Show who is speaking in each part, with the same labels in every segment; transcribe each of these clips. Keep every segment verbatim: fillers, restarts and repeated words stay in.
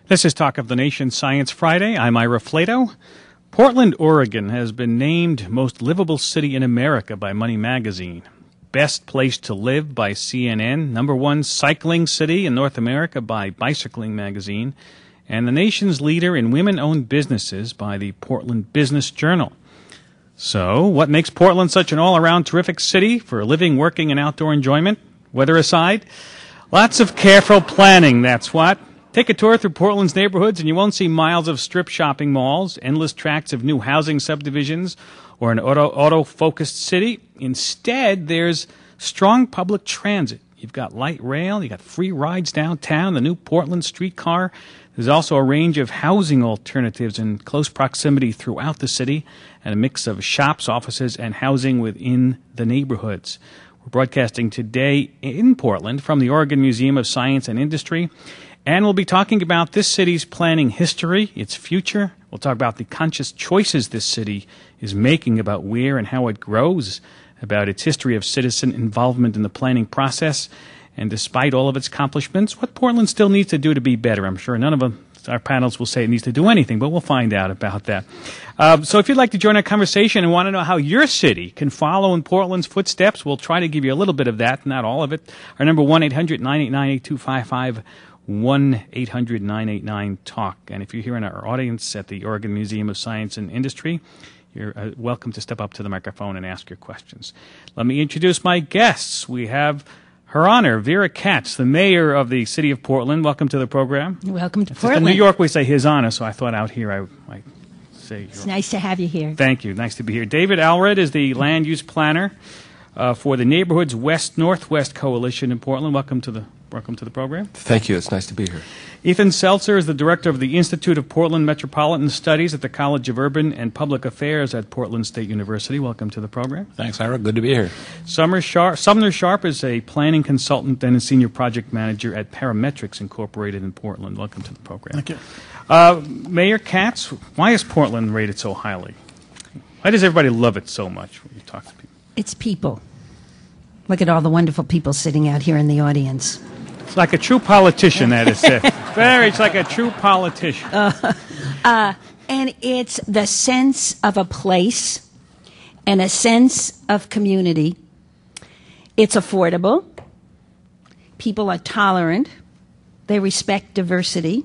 Speaker 1: This is Talk of the Nation Science Friday. I'm Ira Flato. Portland, Oregon has been named Most Livable City in America by Money Magazine. Best Place to Live by C N N. Number one cycling city in North America by Bicycling Magazine. And the nation's leader in women-owned businesses by the Portland Business Journal. So, what makes Portland such an all-around terrific city for living, working, and outdoor enjoyment? Weather aside, lots of careful planning, that's what. Take a tour through Portland's neighborhoods and you won't see miles of strip shopping malls, endless tracts of new housing subdivisions, or an auto, auto-focused city. Instead, there's strong public transit. You've got light rail, you've got free rides downtown, the new Portland streetcar. There's also a range of housing alternatives in close proximity throughout the city, and a mix of shops, offices, and housing within the neighborhoods. We're broadcasting today in Portland from the Oregon Museum of Science and Industry. And we'll be talking about this city's planning history, its future. We'll talk about the conscious choices this city is making about where and how it grows, about its history of citizen involvement in the planning process, and despite all of its accomplishments, what Portland still needs to do to be better. I'm sure none of them, our panels will say it needs to do anything, but we'll find out about that. Uh, so if you'd like to join our conversation and want to know how your city can follow in Portland's footsteps, we'll try to give you a little bit of that, not all of it. Our number, one eight hundred nine eight nine eight two five five. one eight hundred nine eight nine talk. And if you're here in our audience at the Oregon Museum of Science and Industry, you're uh, welcome to step up to the microphone and ask your questions. Let me introduce my guests. We have Her Honor Vera Katz, the mayor of the city of Portland. Welcome to the program.
Speaker 2: Welcome to
Speaker 1: it's
Speaker 2: Portland.
Speaker 1: In New York, we say His Honor, so I thought out here I might say.
Speaker 2: It's nice to have you here.
Speaker 1: Thank you. Nice to be here. David Allred is the land use planner uh, for the Neighborhoods West Northwest Coalition in Portland. Welcome to the Welcome to the program.
Speaker 3: Thank you. It's nice to be here.
Speaker 1: Ethan Seltzer is the director of the Institute of Portland Metropolitan Studies at the College of Urban and Public Affairs at Portland State University. Welcome to the program.
Speaker 4: Thanks, Ira. Good to be here.
Speaker 1: Sumner Sharp, Sumner Sharp is a planning consultant and a senior project manager at Parametrics Incorporated in Portland. Welcome to the program.
Speaker 5: Thank you.
Speaker 1: Uh, Mayor Katz, why is Portland rated so highly? Why does everybody love it so much when you talk to people?
Speaker 2: It's people. Look at all the wonderful people sitting out here in the audience.
Speaker 1: It's like a true politician, that is it. Very, it's like a true politician.
Speaker 2: Uh, uh, and it's the sense of a place and a sense of community. It's affordable. People are tolerant. They respect diversity.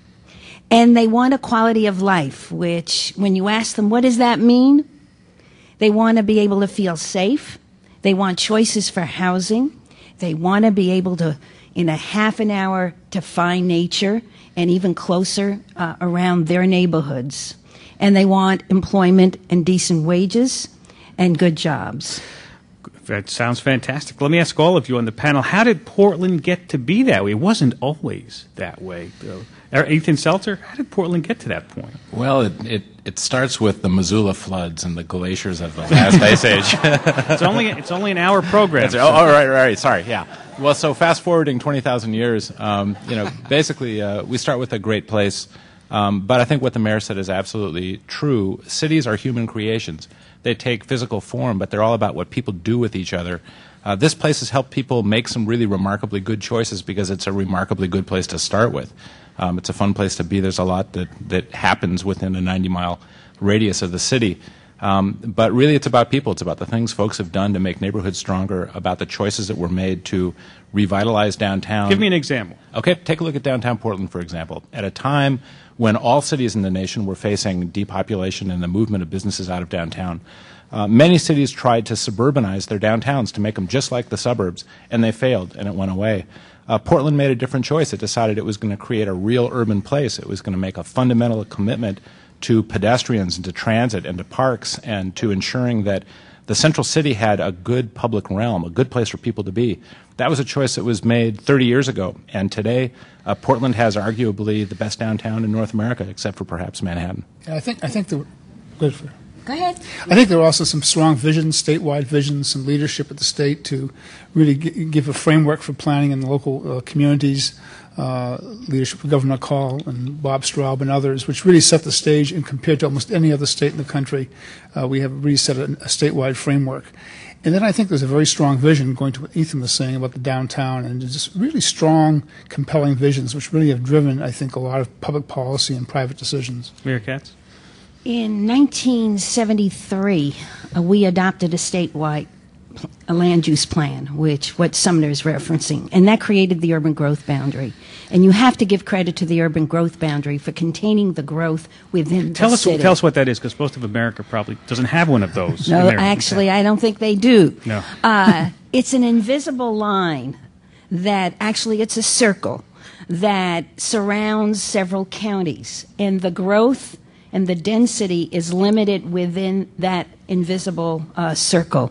Speaker 2: And they want a quality of life, which, when you ask them, what does that mean? They want to be able to feel safe. They want choices for housing. They want to be able to, in a half an hour, to find nature and even closer uh, around their neighborhoods. And they want employment and decent wages and good jobs.
Speaker 1: That sounds fantastic. Let me ask all of you on the panel, how did Portland get to be that way? It wasn't always that way. Uh, Ethan Seltzer, how did Portland get to that point?
Speaker 4: Well, it, it, it starts with the Missoula floods and the glaciers of the last ice age.
Speaker 1: it's only it's only an hour program.
Speaker 4: That's, oh, oh, right, right, right. Sorry, yeah. Well, so fast forwarding twenty thousand years, um, you know, basically uh, we start with a great place. Um, but I think what the mayor said is absolutely true. Cities are human creations. They take physical form, but they're all about what people do with each other. Uh, this place has helped people make some really remarkably good choices because it's a remarkably good place to start with. Um, it's a fun place to be. There's a lot that, that happens within a ninety-mile radius of the city. Um, but really it's about people. It's about the things folks have done to make neighborhoods stronger, about the choices that were made to revitalize downtown.
Speaker 1: Give me an example.
Speaker 4: Okay, take a look at downtown Portland, for example. At a time when all cities in the nation were facing depopulation and the movement of businesses out of downtown, uh, many cities tried to suburbanize their downtowns to make them just like the suburbs, and they failed, and it went away. Uh, Portland made a different choice. It decided it was going to create a real urban place. It was going to make a fundamental commitment to pedestrians and to transit and to parks and to ensuring that the central city had a good public realm, a good place for people to be. That was a choice that was made thirty years ago, and today uh, Portland has arguably the best downtown in North America, except for perhaps Manhattan.
Speaker 5: Yeah, I think I think the good for.
Speaker 2: Go ahead.
Speaker 5: I think there are also some strong visions, statewide visions, some leadership at the state to really g- give a framework for planning in the local uh, communities. Uh, leadership of Governor Call and Bob Straub and others, which really set the stage, and compared to almost any other state in the country, uh, we have really set a, a statewide framework. And then I think there's a very strong vision, going to what Ethan was saying about the downtown, and just really strong, compelling visions, which really have driven, I think, a lot of public policy and private decisions.
Speaker 1: Mayor Katz?
Speaker 2: In nineteen seventy-three, uh, we adopted a statewide pl- a land use plan, which what Sumner is referencing, and that created the urban growth boundary. And you have to give credit to the urban growth boundary for containing the growth within
Speaker 1: Tell
Speaker 2: the
Speaker 1: us,
Speaker 2: city.
Speaker 1: tell us what that is, because most of America probably doesn't have one of those.
Speaker 2: No,
Speaker 1: in their-
Speaker 2: actually, I don't think they do.
Speaker 1: No.
Speaker 2: Uh, it's an invisible line that actually it's a circle that surrounds several counties, and the growth and the density is limited within that invisible uh, circle.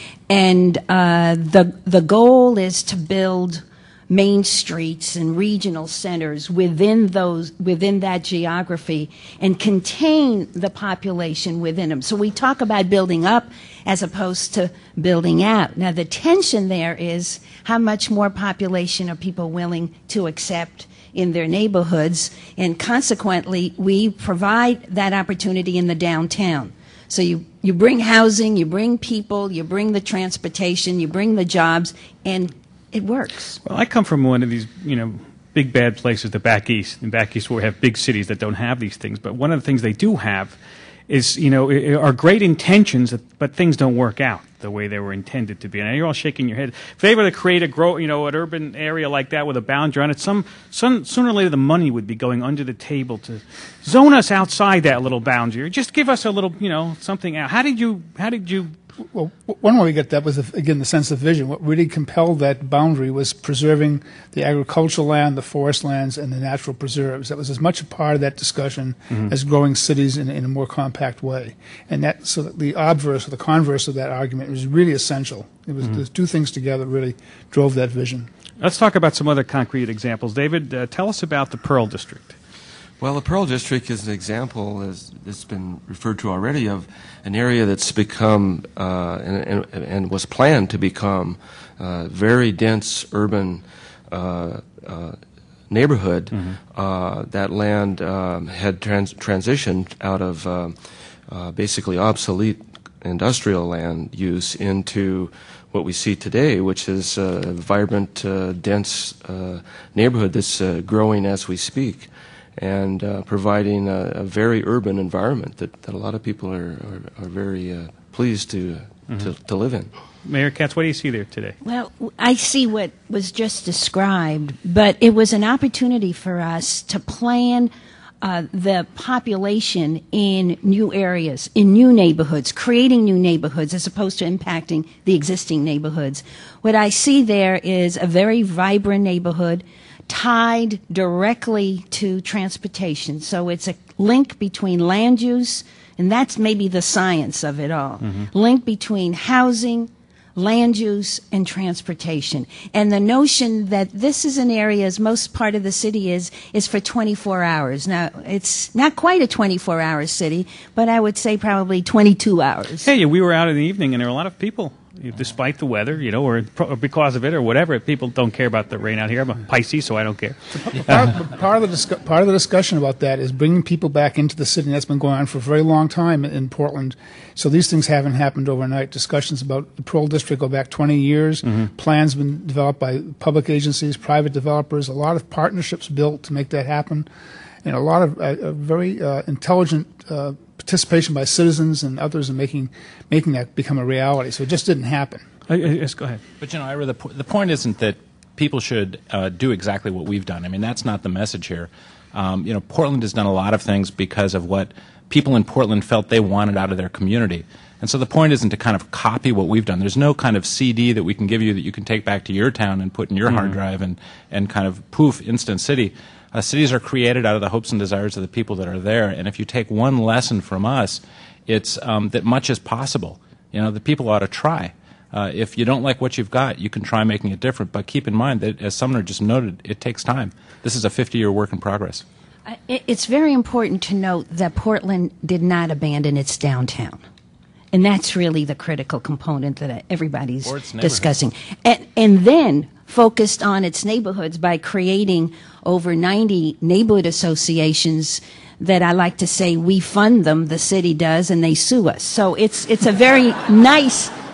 Speaker 2: And uh, the the goal is to build main streets and regional centers within those within that geography and contain the population within them. So we talk about building up as opposed to building out. Now the tension there is how much more population are people willing to accept in their neighborhoods, and consequently we provide that opportunity in the downtown. So you, you bring housing, you bring people, you bring the transportation, you bring the jobs, and it works.
Speaker 1: Well, I come from one of these, you know, big bad places, the back east. In back east, where we have big cities that don't have these things. But one of the things they do have is, you know, are great intentions, but things don't work out the way they were intended to be. And you're all shaking your head. If they were to create a grow, you know, an urban area like that with a boundary on it, some, some sooner or later the money would be going under the table to zone us outside that little boundary, or just give us a little, you know, something out. How did you? How did you?
Speaker 5: Well, one way we get that was, again, the sense of vision. What really compelled that boundary was preserving the agricultural land, the forest lands, and the natural preserves. That was as much a part of that discussion mm-hmm. as growing cities in, in a more compact way. And that, so that the obverse or the converse of that argument was really essential. It was mm-hmm. the two things together really drove that vision.
Speaker 1: Let's talk about some other concrete examples. David, uh, tell us about the Pearl District.
Speaker 3: Well, the Pearl District is an example, as it's been referred to already, of an area that's become uh, and, and, and was planned to become a very dense urban uh, uh, neighborhood. Mm-hmm. Uh, that land um, had trans- transitioned out of uh, uh, basically obsolete industrial land use into what we see today, which is a vibrant, uh, dense uh, neighborhood that's uh, growing as we speak, and uh, providing a, a very urban environment that, that a lot of people are, are, are very uh, pleased to, mm-hmm. to to live in.
Speaker 1: Mayor Katz, what do you see there today?
Speaker 2: Well, I see what was just described, but it was an opportunity for us to plan uh, the population in new areas, in new neighborhoods, creating new neighborhoods as opposed to impacting the existing neighborhoods. What I see there is a very vibrant neighborhood tied directly to transportation. So it's a link between land use, and that's maybe the science of it all. Mm-hmm. Link between housing, land use, and transportation. And the notion that this is an area, as most part of the city is, is for twenty-four hours. Now, it's not quite a twenty-four hour city, but I would say probably twenty-two hours.
Speaker 1: Hey, we were out in the evening, and there were a lot of people. Despite the weather, you know, or because of it, or whatever, people don't care about the rain out here. I'm a Pisces, so I don't care.
Speaker 5: Part, part, of the discu- part of the discussion about that is bringing people back into the city. And that's been going on for a very long time in Portland. So these things haven't happened overnight. Discussions about the Pearl District go back twenty years. Mm-hmm. Plans been developed by public agencies, private developers. A lot of partnerships built to make that happen, and a lot of uh, very uh, intelligent Uh, participation by citizens and others in making making that become a reality. So it just didn't happen.
Speaker 1: Uh, yes, go ahead.
Speaker 4: But, you know, Ira, the, po- the point isn't that people should uh, do exactly what we've done. I mean, that's not the message here. Um, you know, Portland has done a lot of things because of what people in Portland felt they wanted out of their community. And so the point isn't to kind of copy what we've done. There's no kind of C D that we can give you that you can take back to your town and put in your mm-hmm. hard drive and, and kind of poof, instant city. Uh, cities are created out of the hopes and desires of the people that are there. And if you take one lesson from us, it's um, that much is possible. You know, the people ought to try. Uh, if you don't like what you've got, you can try making it different. But keep in mind that, as Sumner just noted, it takes time. This is a fifty-year work in progress.
Speaker 2: Uh, it, it's very important to note that Portland did not abandon its downtown. And that's really the critical component that everybody's discussing. And, and then focused on its neighborhoods by creating over ninety neighborhood associations that I like to say we fund them, the city does, and they sue us. So it's it's a very nice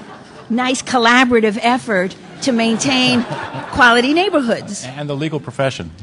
Speaker 2: nice collaborative effort to maintain quality neighborhoods.
Speaker 4: And the legal profession.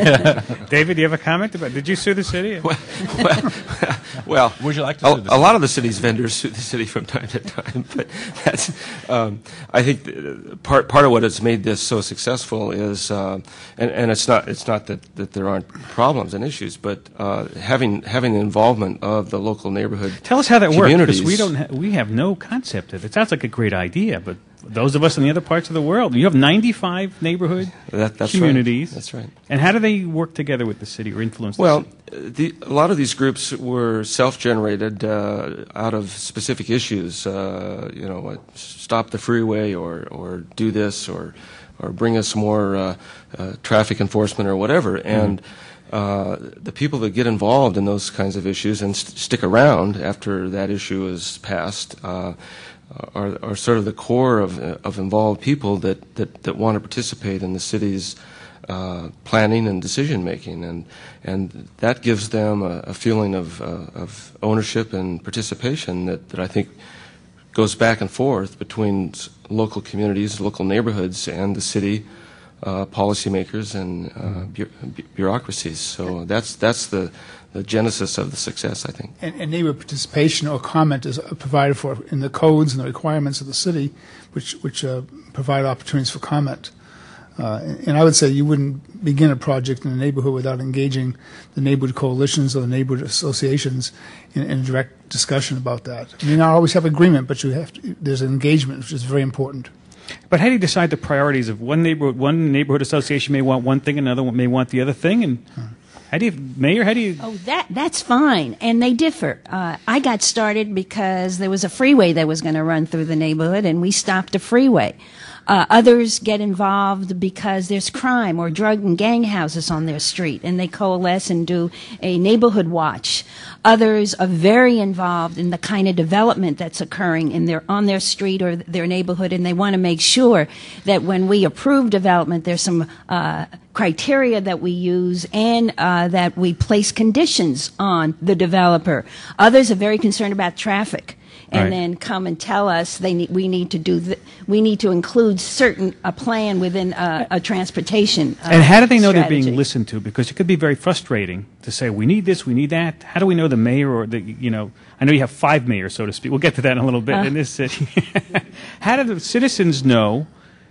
Speaker 1: David, do you have a comment about? Did you sue the city?
Speaker 3: Well, well, well
Speaker 4: would you like to
Speaker 3: a,
Speaker 4: sue the
Speaker 3: a lot of the city's vendors sue the city from time to time, but that's, um, I think the, part part of what has made this so successful is, uh, and, and it's not it's not that, that there aren't problems and issues, but uh, having having the involvement of the local neighborhood.
Speaker 1: Tell us how that works, because
Speaker 3: communities.
Speaker 1: we don't ha- we have no concept of it. It sounds like a great idea, but those of us in the other parts of the world, you have ninety-five neighborhood
Speaker 3: That, that's
Speaker 1: communities.
Speaker 3: Right. That's right.
Speaker 1: And how do they work together with the city or influence the
Speaker 3: Well,
Speaker 1: city?
Speaker 3: the, a lot of these groups were self-generated uh, out of specific issues. Uh, you know, uh, stop the freeway, or or do this, or or bring us more uh, uh, traffic enforcement, or whatever. Mm-hmm. And uh, the people that get involved in those kinds of issues and st- stick around after that issue is passed. Uh, Are, are sort of the core of of involved people that, that, that want to participate in the city's uh, planning and decision making, and and that gives them a, a feeling of uh, of ownership and participation that, that I think goes back and forth between local communities, local neighborhoods, and the city uh, policymakers and uh, bu- bu- bureaucracies. So that's that's the the genesis of the success, I think.
Speaker 5: And, and neighbor participation or comment is provided for in the codes and the requirements of the city, which which uh, provide opportunities for comment. Uh, and, and I would say you wouldn't begin a project in a neighborhood without engaging the neighborhood coalitions or the neighborhood associations in, in a direct discussion about that. You may not always have agreement, but you have to, there's an engagement, which is very important.
Speaker 1: But how do you decide the priorities of one neighborhood? One neighborhood association may want one thing, another one may want the other thing, and how do you, Mayor? How do you?
Speaker 2: Oh, that that's fine, and they differ. Uh, I got started because there was a freeway that was going to run through the neighborhood, and we stopped a freeway. Uh, others get involved because there's crime or drug and gang houses on their street, and they coalesce and do a neighborhood watch. Others are very involved in the kind of development that's occurring in their on their street or their neighborhood, and they want to make sure that when we approve development, there's some uh, criteria that we use and uh, that we place conditions on the developer. Others are very concerned about traffic. And
Speaker 1: Right.
Speaker 2: then come and tell us they need, we need to do th- we need to include certain a plan within a, a transportation. Uh,
Speaker 1: And how do they know they're
Speaker 2: strategy.
Speaker 1: being listened to? Because it could be very frustrating to say we need this, we need that. How do we know the mayor or the you know? I know you have five mayors, so to speak. We'll get to that in a little bit
Speaker 2: Uh.
Speaker 1: in this city. How do the citizens know,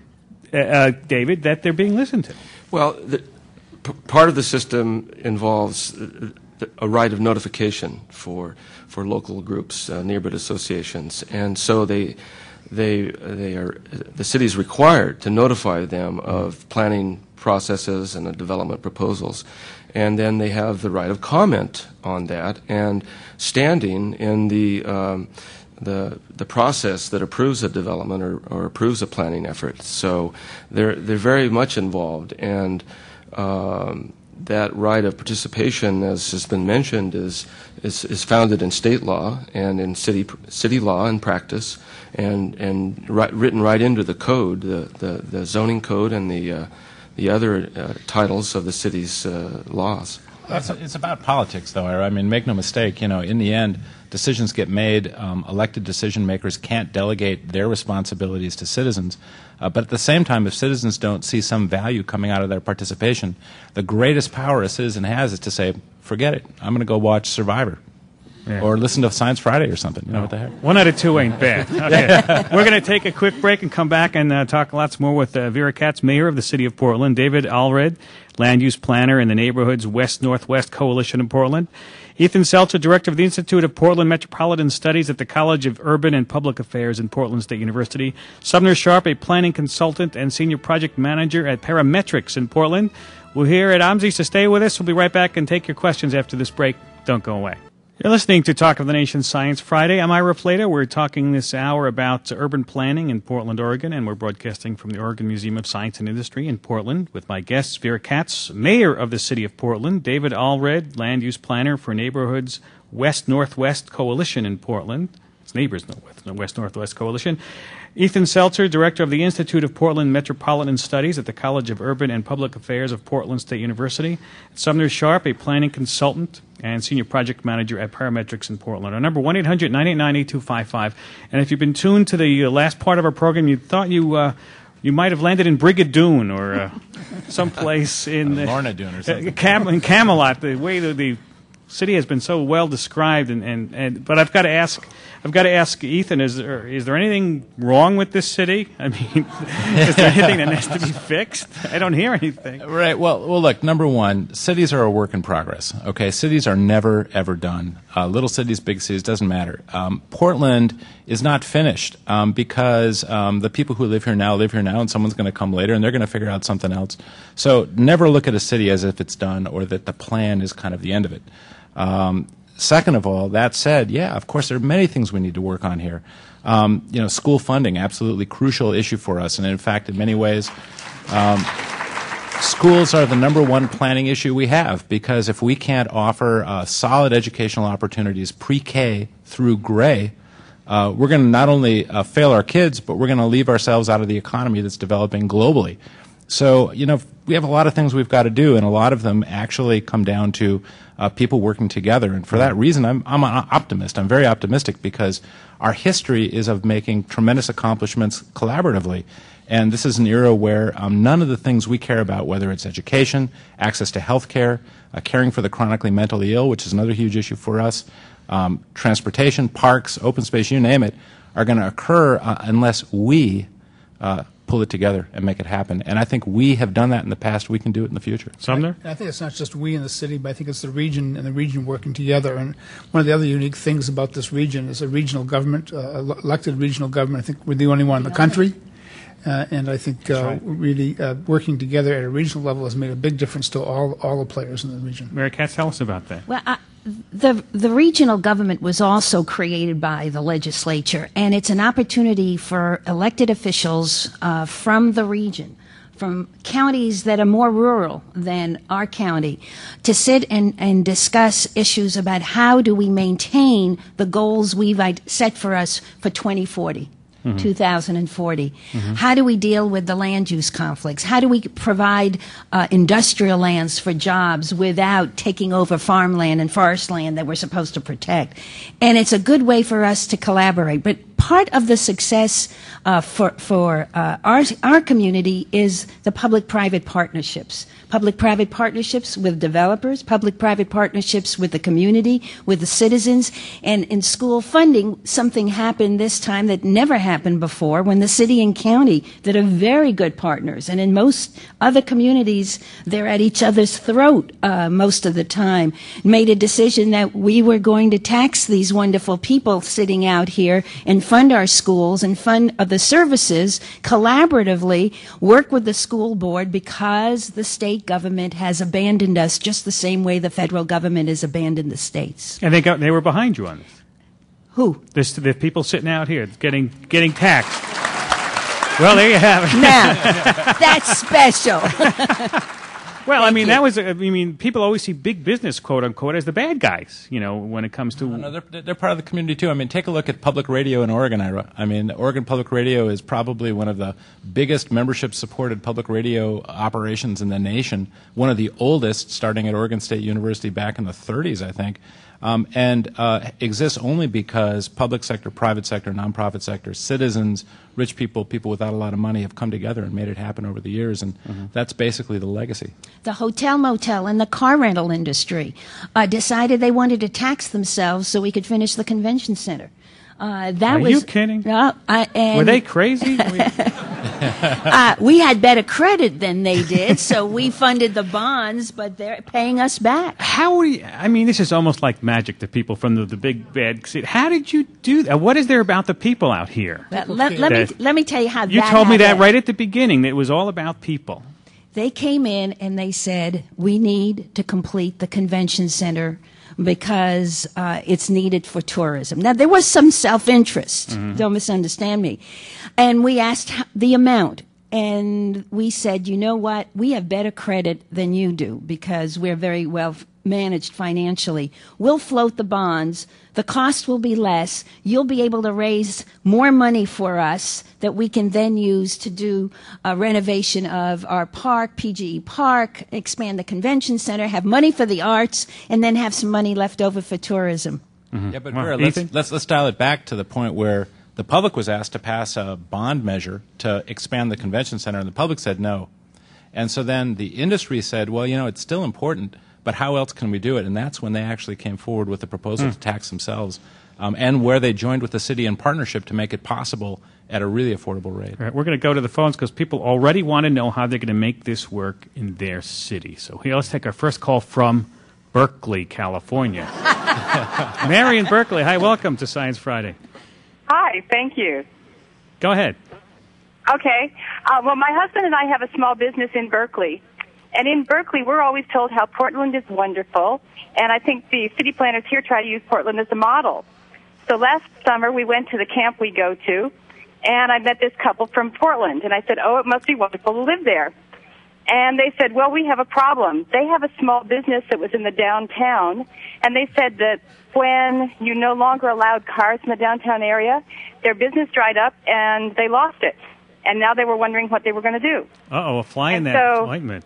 Speaker 1: uh, uh, David, that they're being listened to?
Speaker 3: Well, the, p- part of the system involves uh, a right of notification for for local groups, uh, neighborhood associations, and so they they they are the city is required to notify them of planning processes and the development proposals, and then they have the right of comment on that and standing in the um, the the process that approves a development or, or approves a planning effort. So they're they're very much involved, and um, that right of participation, as has been mentioned, is, is is founded in state law and in city city law and practice, and and right, written right into the code, the the, the zoning code and the uh, the other uh, titles of the city's uh, laws.
Speaker 4: It's, it's about politics, though. Ira. I mean, make no mistake. You know, in the end, decisions get made. Um, elected decision makers can't delegate their responsibilities to citizens. Uh, but at the same time, if citizens don't see some value coming out of their participation, the greatest power a citizen has is to say, "Forget it. I'm going to go watch Survivor."
Speaker 1: Yeah.
Speaker 4: Or listen to Science Friday or something. You know what the heck?
Speaker 1: One out of two ain't bad. Okay. We're going to take a quick break and come back and uh, talk lots more with uh, Vera Katz, Mayor of the City of Portland, David Allred, Land Use Planner in the Neighborhoods West-Northwest Coalition in Portland, Ethan Seltzer, Director of the Institute of Portland Metropolitan Studies at the College of Urban and Public Affairs in Portland State University, Sumner Sharp, a planning consultant and senior project manager at Parametrics in Portland. We're here at OMSI, so stay with us. We'll be right back and take your questions after this break. Don't go away. You're listening to Talk of the Nation Science Friday. I'm Ira Fleta. We're talking this hour about urban planning in Portland, Oregon, and we're broadcasting from the Oregon Museum of Science and Industry in Portland with my guests, Vera Katz, Mayor of the City of Portland, David Allred, Land Use Planner for Neighborhoods West-Northwest Coalition in Portland. It's Neighbors West-Northwest Coalition. Ethan Seltzer, Director of the Institute of Portland Metropolitan Studies at the College of Urban and Public Affairs of Portland State University. Sumner Sharp, a planning consultant and Senior Project Manager at Parametrics in Portland. Our number, one eight hundred nine eight nine eight two five five. And if you've been tuned to the uh, last part of our program, you thought you uh, you might have landed in Brigadoon or uh, someplace in,
Speaker 4: uh, Lorna Doone or something.
Speaker 1: Uh, Cam- in Camelot, the way the, the city has been so well described. And, and, and but I've got to ask... I've got to ask Ethan, is there, is there anything wrong with this city? I mean, is there anything that needs to be fixed? I don't hear anything.
Speaker 4: Right. Well, well, look, number one, cities are a work in progress. Okay, cities are never, ever done. Uh, little cities, big cities, doesn't matter. Um, Portland is not finished um, because um, the people who live here now live here now, and someone's going to come later, and they're going to figure out something else. So never look at a city as if it's done or that the plan is kind of the end of it. Um, Second of all, that said, yeah, of course, there are many things we need to work on here. Um, you know, school funding, absolutely crucial issue for us. And in fact, in many ways, um, schools are the number one planning issue we have, because if we can't offer uh, solid educational opportunities pre-K through Gray, uh, we're going to not only uh, fail our kids, but we're going to leave ourselves out of the economy that's developing globally. So, you know, we have a lot of things we've got to do, and a lot of them actually come down to uh, people working together. And for that reason, I'm, I'm an optimist. I'm very optimistic because our history is of making tremendous accomplishments collaboratively. And this is an era where um, none of the things we care about, whether it's education, access to health care, uh, caring for the chronically mentally ill, which is another huge issue for us, um, transportation, parks, open space, you name it, are going to occur uh, unless we uh, pull it together and make it happen. And I think we have done that in the past. We can do it in the future.
Speaker 1: Sumner?
Speaker 5: I, I think it's not just we in the city, but I think it's the region and the region working together. And one of the other unique things about this region is a regional government, uh, elected regional government. I think we're the only one in the country. Uh, and I think uh,
Speaker 1: right.
Speaker 5: really uh, working together at a regional level has made a big difference to all all the players in the region.
Speaker 1: Mary Katz, tell us about that.
Speaker 2: Well, I, the the regional government was also created by the legislature, and it's an opportunity for elected officials uh, from the region, from counties that are more rural than our county, to sit and, and discuss issues about how do we maintain the goals we've set for us for twenty forty. Mm-hmm. two thousand forty. Mm-hmm. How do we deal with the land use conflicts? How do we provide uh, industrial lands for jobs without taking over farmland and forest land that we're supposed to protect? And it's a good way for us to collaborate. But part of the success uh, for, for uh, our, our community is the public-private partnerships. Public-private partnerships with developers, public-private partnerships with the community, with the citizens. And in school funding, something happened this time that never happened before when the city and county that are very good partners. And in most other communities, they're at each other's throat uh, most of the time. Made a decision that we were going to tax these wonderful people sitting out here and fund our schools and fund uh, the services collaboratively, work with the school board because the state government has abandoned us just the same way the federal government has abandoned the states.
Speaker 1: And they got they were behind you on this.
Speaker 2: Who?
Speaker 1: This, the people sitting out here getting getting taxed. Well, there you have it.
Speaker 2: Now, that's special.
Speaker 1: Well, I mean,
Speaker 2: you.
Speaker 1: that was, I mean, people always see big business, quote unquote, as the bad guys, you know, when it comes to.
Speaker 4: No, no, they're, they're part of the community, too. I mean, take a look at public radio in Oregon. I, I mean, Oregon Public Radio is probably one of the biggest membership-supported public radio operations in the nation, one of the oldest, starting at Oregon State University back in the thirties, I think. Um, and uh, exists only because public sector, private sector, nonprofit sector, citizens, rich people, people without a lot of money have come together and made it happen over the years, and mm-hmm. that's basically the legacy.
Speaker 2: The hotel, motel, and the car rental industry uh, decided they wanted to tax themselves so we could finish the convention center. Uh, that
Speaker 1: Are
Speaker 2: was,
Speaker 1: you kidding?
Speaker 2: Uh, I, and
Speaker 1: Were they crazy?
Speaker 2: uh, we had better credit than they did, so we funded the bonds, but they're paying us back.
Speaker 1: How are you, I mean, this is almost like magic to people from the, the big bad city. How did you do that? What is there about the people out here?
Speaker 2: Let, let, let me let me tell you how
Speaker 1: you
Speaker 2: that
Speaker 1: told me that
Speaker 2: happened.
Speaker 1: right at the beginning. That it was all about people.
Speaker 2: They came in and they said, we need to complete the convention center because uh, it's needed for tourism. Now, there was some self-interest. Mm-hmm. Don't misunderstand me. And we asked the amount. And we said, you know what? We have better credit than you do because we're very well managed financially. We'll float the bonds. The cost will be less. You'll be able to raise more money for us that we can then use to do a renovation of our park, P G E Park, expand the convention center, have money for the arts, and then have some money left over for tourism.
Speaker 4: Mm-hmm. Yeah, but
Speaker 1: Well,
Speaker 4: Vera, let's,
Speaker 1: Ethan?
Speaker 4: let's let's dial it back to the point where the public was asked to pass a bond measure to expand the convention center, and the public said no. And so then the industry said, well, you know, it's still important, but how else can we do it? And that's when they actually came forward with the proposal
Speaker 1: Hmm.
Speaker 4: to tax themselves, um, and where they joined with the city in partnership to make it possible at a really affordable rate.
Speaker 1: All right, we're going to go to the phones because people already want to know how they're going to make this work in their city. So here, let's take our first call from Berkeley, California. Mary in Berkeley, hi, welcome to Science Friday.
Speaker 6: Hi, thank you.
Speaker 1: Go ahead.
Speaker 6: Okay. Uh, well, my husband and I have a small business in Berkeley. And in Berkeley, we're always told how Portland is wonderful. And I think the city planners here try to use Portland as a model. So last summer, we went to the camp we go to, and I met this couple from Portland. And I said, oh, it must be wonderful to live there. And they said, well, we have a problem. They have a small business that was in the downtown, and they said that when you no longer allowed cars in the downtown area, their business dried up and they lost it. And now they were wondering what they were going to do.
Speaker 1: Uh-oh, a fly in
Speaker 6: And
Speaker 1: that
Speaker 6: so-
Speaker 1: ointment.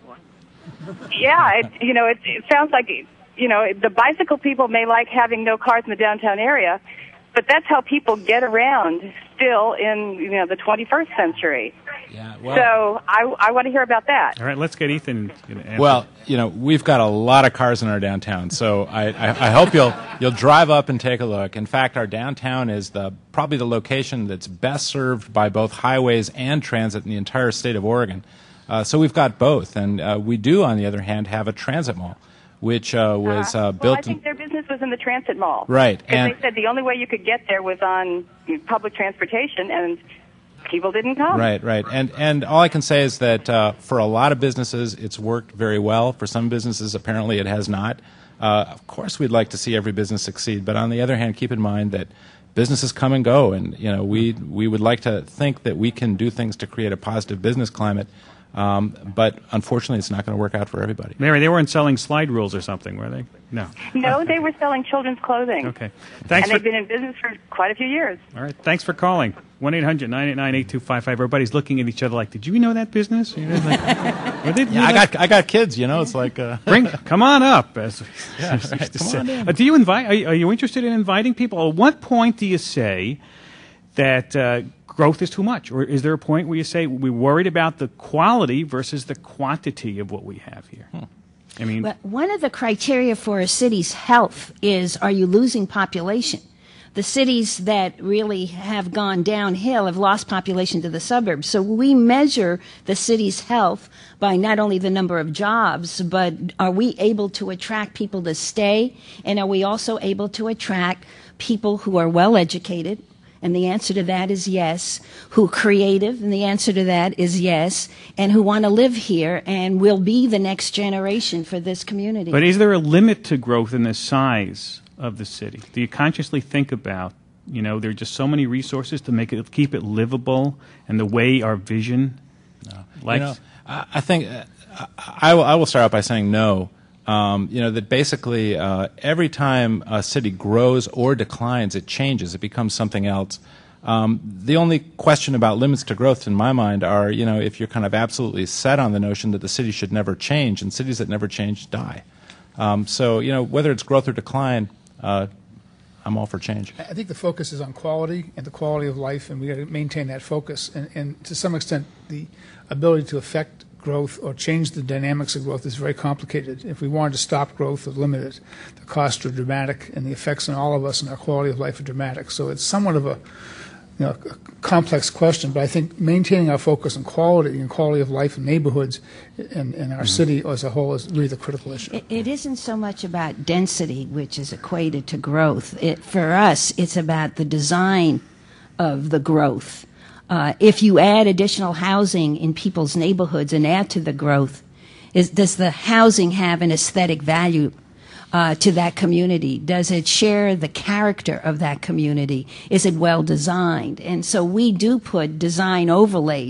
Speaker 6: Yeah, it, you know, it, it sounds like, you know, the bicycle people may like having no cars in the downtown area, but that's how people get around still in, you know, the twenty-first century.
Speaker 4: Yeah, well,
Speaker 6: So I, I want to hear about that.
Speaker 1: All right, let's get Ethan. to answer.
Speaker 4: Well, you know, we've got a lot of cars in our downtown, so I, I, I hope you'll you'll drive up and take a look. In fact, our downtown is the probably the location that's best served by both highways and transit in the entire state of Oregon. Uh, so we've got both, and uh, we do, on the other hand, have a transit mall, which uh, was uh,
Speaker 6: well,
Speaker 4: built.
Speaker 6: I think
Speaker 4: in,
Speaker 6: their business was in the transit mall.
Speaker 4: Right,
Speaker 6: Because
Speaker 4: and-
Speaker 6: they said the only way you could get there was on public transportation, and people didn't come.
Speaker 4: Right, right. And and all I can say is that uh, for a lot of businesses, it's worked very well. For some businesses, apparently it has not. Uh, of course, we'd like to see every business succeed, but on the other hand, keep in mind that businesses come and go, and you know we we would like to think that we can do things to create a positive business climate. Um, but unfortunately, it's not going to work out for everybody.
Speaker 1: Mary, they weren't selling slide rules or something, were they? No.
Speaker 6: No, they were selling children's clothing.
Speaker 1: Okay. Thanks
Speaker 6: and
Speaker 1: for.
Speaker 6: they've been in business for quite a few years.
Speaker 1: All right. Thanks for calling. one eight hundred nine eight nine eight two five five. Everybody's looking at each other like, did you know that business? You know, like, "Were they-
Speaker 4: Yeah, I got I got kids. You know, it's like uh,
Speaker 1: Bring, come on up. As we
Speaker 4: Yeah,
Speaker 1: used
Speaker 4: right.
Speaker 1: to
Speaker 4: Come
Speaker 1: say.
Speaker 4: on in.
Speaker 1: Uh, do you invite? Are you, are you interested in inviting people? At what point do you say that uh, growth is too much, or is there a point where you say we're worried about the quality versus the quantity of what we have here?
Speaker 4: Hmm.
Speaker 1: I mean,
Speaker 2: But one of the criteria for a city's health is, are you losing population? The cities that really have gone downhill have lost population to the suburbs. So we measure the city's health by not only the number of jobs, but are we able to attract people to stay? And are we also able to attract people who are well educated? And the answer to that is yes. Who are creative? And the answer to that is yes. And who want to live here and will be the next generation for this community.
Speaker 1: but is there a limit to growth in the size of the city? Do you consciously think about, you know, there are just so many resources to make it, keep it livable, and the way our vision likes?
Speaker 4: You know, I, I think uh, I, I will, I will start out by saying no. Um, you know, that basically uh, every time a city grows or declines, it changes. It becomes something else. Um, the only question about limits to growth in my mind are, you know, if you're kind of absolutely set on the notion that the city should never change, and cities that never change die. Um, so, you know, whether it's growth or decline, uh, I'm all for change.
Speaker 5: I think the focus is on quality and the quality of life, and we got to maintain that focus. And, and to some extent, the ability to affect growth or change the dynamics of growth is very complicated. If we wanted to stop growth or limit it, the costs are dramatic, and the effects on all of us and our quality of life are dramatic. So it's somewhat of a, you know, a complex question, but I think maintaining our focus on quality and quality of life in neighborhoods and, and our city as a whole is really the critical issue.
Speaker 2: It, it isn't so much about density, which is equated to growth. It, for us, it's about the design of the growth. Uh, if you add additional housing in people's neighborhoods and add to the growth, is, does the housing have an aesthetic value uh, to that community? Does it share the character of that community? Is it well designed? And so we do put design overlays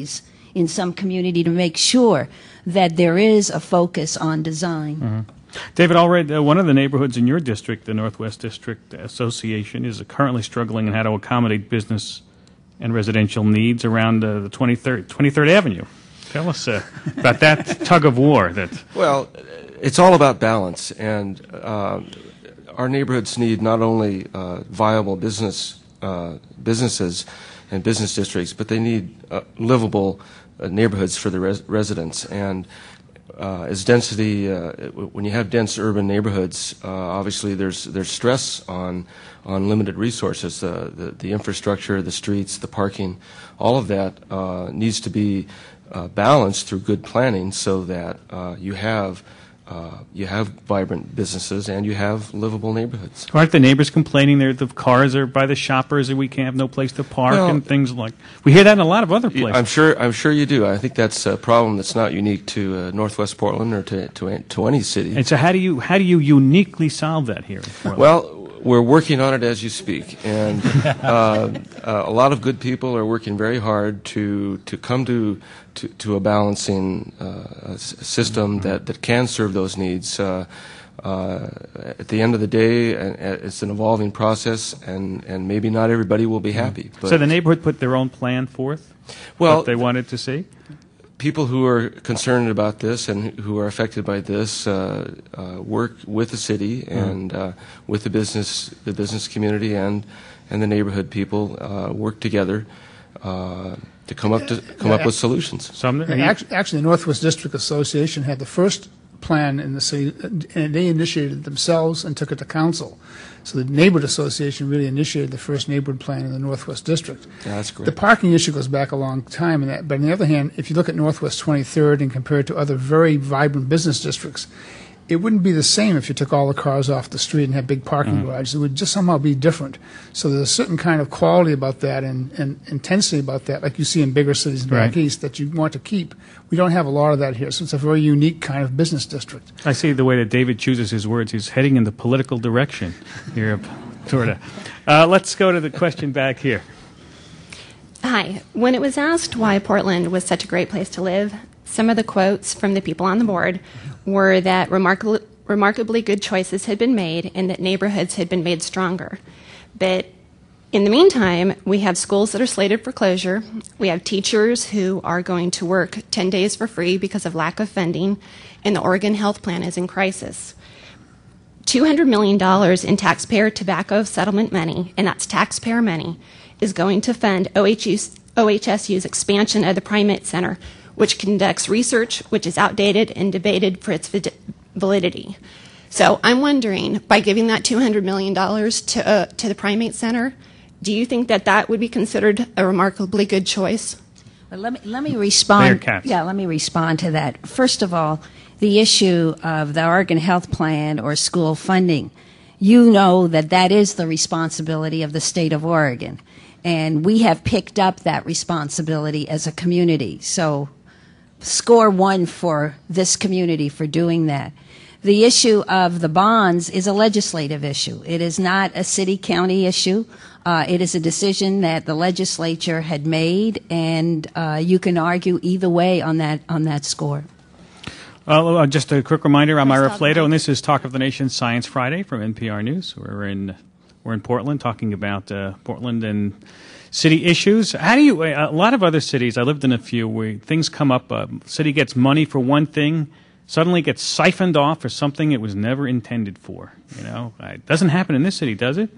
Speaker 2: in some community to make sure that there is a focus on design.
Speaker 1: Mm-hmm. David Allred, uh, one of the neighborhoods in your district, the Northwest District Association, is currently struggling in how to accommodate business and residential needs around uh, the twenty-third, twenty-third Avenue. Tell us uh, about that tug of war. That
Speaker 3: Well, it's all about balance, and uh, our neighborhoods need not only uh, viable business uh, businesses and business districts, but they need uh, livable uh, neighborhoods for the res- residents. And uh, as density, uh, when you have dense urban neighborhoods, uh, obviously there's there's stress on on limited resources, uh, the the infrastructure, the streets, the parking, all of that uh, needs to be uh, balanced through good planning, so that uh, you have. Uh, you have vibrant businesses and you have livable neighborhoods.
Speaker 1: Aren't the neighbors complaining that the cars are by the shoppers and we can't have no place to park
Speaker 3: well,
Speaker 1: and things like? We hear that in a lot of other places.
Speaker 3: I'm sure. I'm sure you do. I think that's a problem that's not unique to uh, Northwest Portland or to, to to any city.
Speaker 1: And so, how do you how do you uniquely solve that here in Portland?
Speaker 3: Well, we're working on it as you speak, and uh, uh, a lot of good people are working very hard to to come to to, to a balancing uh, system mm-hmm. that, that can serve those needs. Uh, uh, at the end of the day, uh, it's an evolving process, and, and maybe not everybody will be happy. But
Speaker 1: so the neighborhood put their own plan forth?
Speaker 3: Well,
Speaker 1: what they wanted to see?
Speaker 3: People who are concerned about this and who are affected by this uh, uh, work with the city and uh, with the business, the business community, and and the neighborhood people uh, work together uh, to come up to come up with solutions.
Speaker 1: Some
Speaker 5: actually, actually, the Northwest District Association had the first plan in the city, and they initiated it themselves and took it to council. So the neighborhood association really initiated the first neighborhood plan in the Northwest District.
Speaker 3: Yeah, that's great.
Speaker 5: The parking issue goes back a long time, and that, but on the other hand, if you look at Northwest twenty-third and compare it to other very vibrant business districts, it wouldn't be the same if you took all the cars off the street and had big parking mm-hmm. garages. It would just somehow be different. So there's a certain kind of quality about that and, and intensity about that, like you see in bigger cities in the
Speaker 1: right.
Speaker 5: back east, that you want to keep. We don't have a lot of that here, so it's a very unique kind of business district.
Speaker 1: I see the way that David chooses his words. He's heading in the political direction here, sort of. Uh, let's go to the question back here.
Speaker 7: Hi. When it was asked why Portland was such a great place to live, some of the quotes from the people on the board were that remarkably, remarkably good choices had been made and that neighborhoods had been made stronger. But in the meantime, we have schools that are slated for closure. We have teachers who are going to work ten days for free because of lack of funding, and the Oregon Health Plan is in crisis. two hundred million dollars in taxpayer tobacco settlement money, and that's taxpayer money, is going to fund O H S U's expansion of the Primate Center, which conducts research which is outdated and debated for its validity. So I'm wondering, by giving that two hundred million dollars to, uh, to the Primate Center, do you think that that would be considered a remarkably good choice?
Speaker 2: Well, let me, let me respond. Yeah, let me respond to that. First of all, the issue of the Oregon Health Plan or school funding, you know that that is the responsibility of the state of Oregon. And we have picked up that responsibility as a community. So score one for this community for doing that. The issue of the bonds is a legislative issue. It is not a city-county issue. Uh, it is a decision that the legislature had made, and uh, you can argue either way on that on that score.
Speaker 1: Well, uh, just a quick reminder, I'm Ira Flato, and this is Talk of the Nation Science Friday from N P R News. We're in we're in Portland talking about uh, Portland and city issues. How do you? A lot of other cities, I lived in a few, where things come up. A city gets money for one thing, suddenly gets siphoned off for something it was never intended for. You know, it doesn't happen in this city, does it?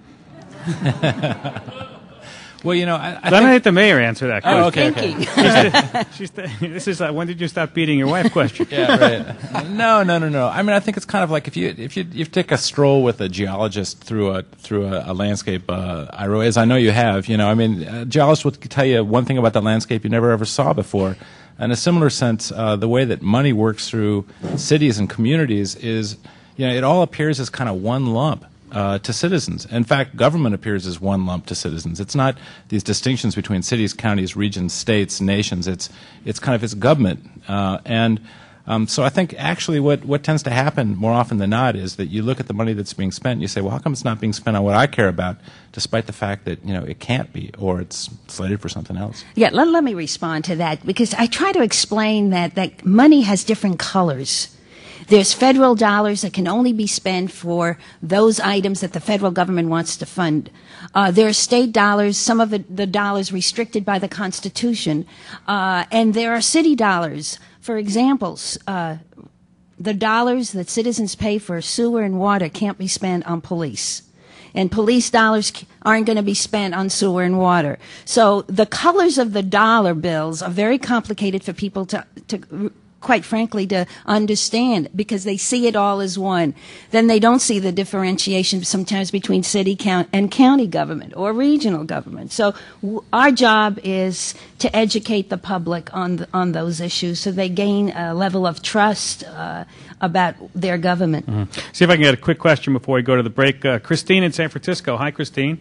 Speaker 4: Well, you know, I, I
Speaker 1: Let
Speaker 4: think...
Speaker 1: me let the mayor answer that question.
Speaker 4: Oh, okay, okay.
Speaker 1: she's the, she's the, this is uh, when did you stop beating your wife question.
Speaker 4: Yeah, right. No, no, no, no. I mean, I think it's kind of like if you if you you take a stroll with a geologist through a through a, a landscape, uh, Iro, as I know you have. You know, I mean, a geologist would tell you one thing about that landscape you never ever saw before. In a similar sense, uh, the way that money works through cities and communities is, you know, it all appears as kind of one lump. Uh, to citizens. In fact, government appears as one lump to citizens. It's not these distinctions between cities, counties, regions, states, nations. It's it's kind of it's government. Uh, and Um, so I think actually what, what tends to happen more often than not is that you look at the money that's being spent and you say, well, how come it's not being spent on what I care about, despite the fact that, you know, it can't be, or it's slated for something else?
Speaker 2: Yeah, let, let me respond to that, because I try to explain that, that money has different colors. There's federal dollars that can only be spent for those items that the federal government wants to fund. Uh, there are state dollars, some of it, the dollars restricted by the Constitution, uh, and there are city dollars. For examples, uh, the dollars that citizens pay for sewer and water can't be spent on police. And police dollars aren't going to be spent on sewer and water. So the colors of the dollar bills are very complicated for people to, to quite frankly, to understand, because they see it all as one. Then they don't see the differentiation sometimes between city count and county government or regional government. So w- our job is to educate the public on the, on those issues so they gain a level of trust uh, about their government.
Speaker 1: Mm-hmm. See if I can get a quick question before we go to the break. Uh, Christine in San Francisco. Hi, Christine.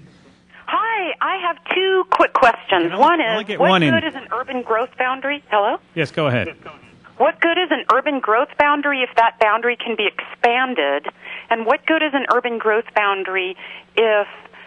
Speaker 8: Hi, I have two quick questions. One is, what
Speaker 1: one
Speaker 8: good
Speaker 1: in.
Speaker 8: is an urban growth boundary? Hello?
Speaker 1: Yes, go ahead.
Speaker 8: What good is an urban growth boundary if that boundary can be expanded? And what good is an urban growth boundary if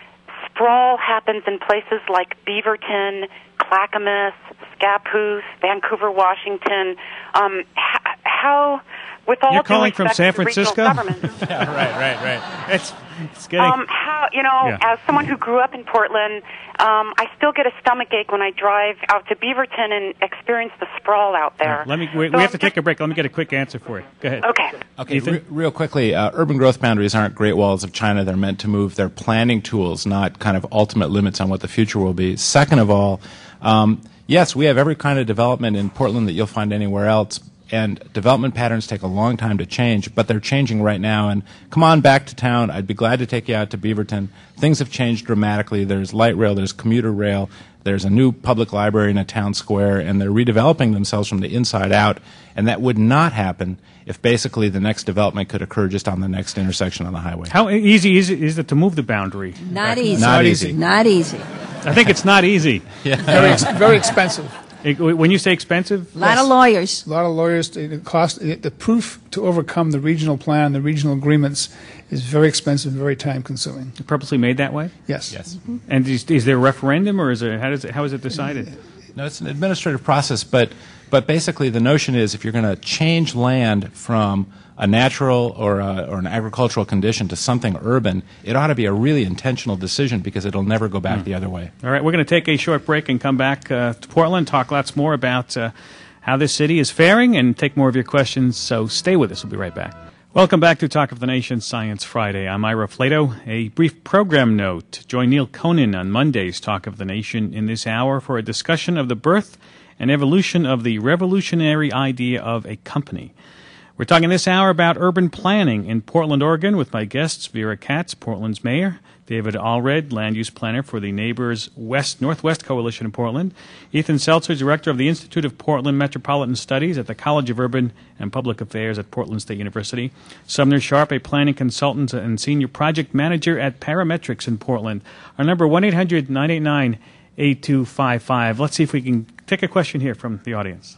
Speaker 8: sprawl happens in places like Beaverton, Clackamas, Scappoose, Vancouver, Washington? Um, h- how, with all
Speaker 1: You're
Speaker 8: due
Speaker 1: calling from
Speaker 8: respect
Speaker 1: San
Speaker 8: to the regional
Speaker 1: Francisco?
Speaker 8: governments,
Speaker 1: Yeah, right, right, right. It's, it's getting...
Speaker 8: Um, how, you know,
Speaker 1: Yeah.
Speaker 8: as someone who grew up in Portland, um, I still get a stomach ache when I drive out to Beaverton and experience the sprawl out there.
Speaker 1: Let me. We,
Speaker 8: So
Speaker 1: we have to
Speaker 8: I'm
Speaker 1: take
Speaker 8: just-
Speaker 1: a break. Let me get a quick answer for you. Go ahead.
Speaker 8: Okay.
Speaker 4: Okay,
Speaker 1: Ethan?
Speaker 4: re- real quickly, uh, urban growth boundaries aren't Great Walls of China. They're meant to move. They're planning tools, not kind of ultimate limits on what the future will be. Second of all, um, yes, we have every kind of development in Portland that you'll find anywhere else, and development patterns take a long time to change, but they're changing right now. And come on back to town. I'd be glad to take you out to Beaverton. Things have changed dramatically. There's light rail, there's commuter rail, there's a new public library in a town square, and they're redeveloping themselves from the inside out. And that would not happen if basically the next development could occur just on the next intersection on the highway.
Speaker 1: How easy is it, is it to move the boundary?
Speaker 2: Not easy.
Speaker 4: Not easy.
Speaker 2: Not easy.
Speaker 1: I think it's not easy.
Speaker 5: Very, ex- very expensive.
Speaker 1: It- when you say expensive,
Speaker 2: A lot of lawyers.
Speaker 5: A lot of lawyers. It cost it, the proof to overcome the regional plan, the regional agreements, is very expensive and very time consuming.
Speaker 1: purposely made that way.
Speaker 5: Yes.
Speaker 4: Yes.
Speaker 1: And is, is there a referendum, or is it how does it, how is it decided?
Speaker 4: No, it's an administrative process, but but basically the notion is if you're going to change land from a natural or a, or an agricultural condition to something urban, it ought to be a really intentional decision because it'll never go back mm. the other way.
Speaker 1: All right, we're going to take a short break and come back uh, to Portland, talk lots more about uh, how this city is faring, and take more of your questions. So stay with us. We'll be right back. Welcome back to Talk of the Nation Science Friday. I'm Ira Flato. A brief program note. Join Neil Conan on Monday's Talk of the Nation in this hour for a discussion of the birth and evolution of the revolutionary idea of a company. We're talking this hour about urban planning in Portland, Oregon, with my guests, Vera Katz, Portland's mayor, David Allred, land use planner for the Neighbors West Northwest Coalition in Portland, Ethan Seltzer, director of the Institute of Portland Metropolitan Studies at the College of Urban and Public Affairs at Portland State University, Sumner Sharp, a planning consultant and senior project manager at Parametrics in Portland. Our number, one eight hundred nine eight nine eight two five five. Let's see if we can take a question here from the audience.